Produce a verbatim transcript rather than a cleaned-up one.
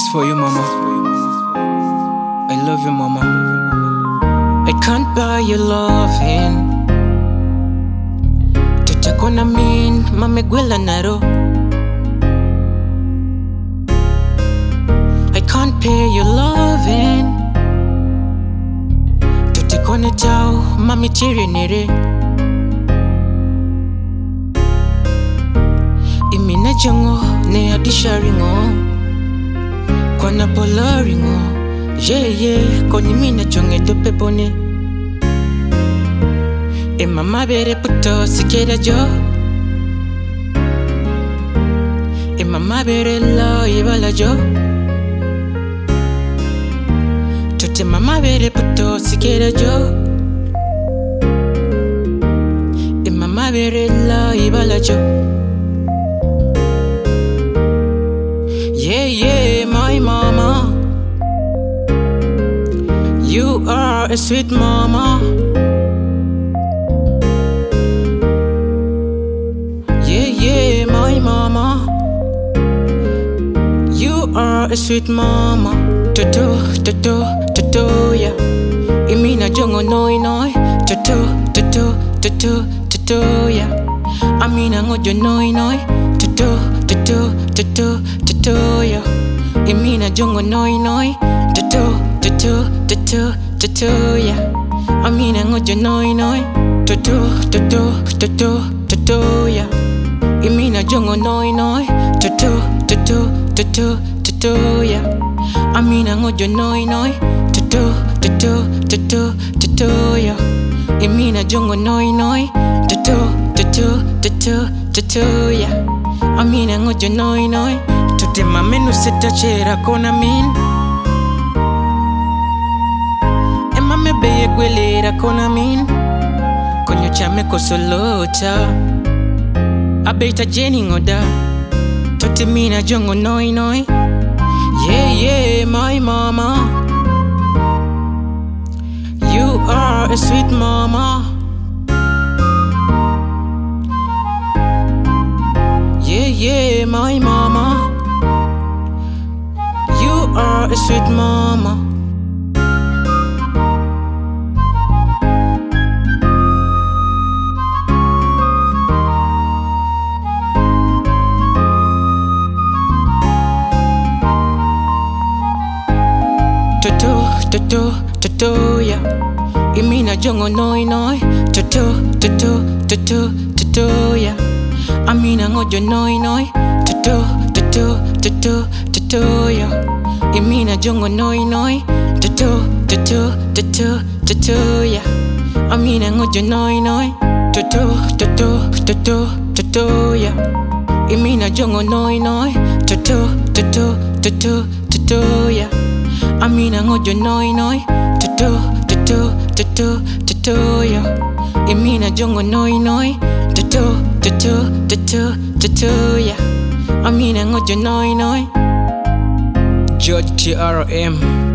for you, mama. I love you, mama. I can't buy your loving. Tutakona min, mame gwela naro. I can't pay your loving. Tutakona tau, mami tiri nere. Imina jongo, ne adisha ringo. Kwana pola ringo. Yeah, yeah, koni mina chonge dope bone. E mama bere puto sikera jo. E mama bere lo ibala jo. Tote mama bere puto sikera jo. E mama bere lo ibala jo. Yeah, yeah, my mama. You are a sweet mama. Yeah, yeah, my mama. You are a sweet mama. Toto, toto, toto, yeah. Imina jongo noi noi. Toto, toto, toto, toto, yeah. Amina ngojo noi noi. Toto, toto, toto, toto, yeah. Imina jongo noi noi. Toto, toto, toto, toto, yeah. Amina ngojo noi noi. Toto, toto, toto, toto, yeah. Imina jongo noi noi. Toto, toto, toto, toto, yeah. Amina ngojo noi noi. Toto, toto, toto, toto, yeah. Imina jongo noi noi. Toto, toto, toto, toto, yeah. Amina ngojo noi noi. Tote mamenu setachera kona min. Mame beye gwelera kona min. Konyo chame kosolota. Abeita jeni ngoda. Tote mina jongo noi noi. Yeah, yeah, my mama. You are a sweet mama. Yeah, yeah, my mama. You are a sweet mama. Toto, toto, toto, yeah. Imina jongo noi noi. Toto, toto, toto, toto, yeah. Amina ngojo noi noi. Toto, toto, toto, toto, yeah. Imina jongo noi noi. Toto, toto, toto, toto, yeah. Amina ngojo noi noi. Toto, toto, toto, toto, yeah. Imina jongo noi noi. Toto, toto, toto, toto, yeah. Amina ngojo noi noi. Toto, toto, toto, toto, yeah. Imina jongo noi noi. Toto, toto, toto, toto, yeah. Amina ngojo noi noi. George T R M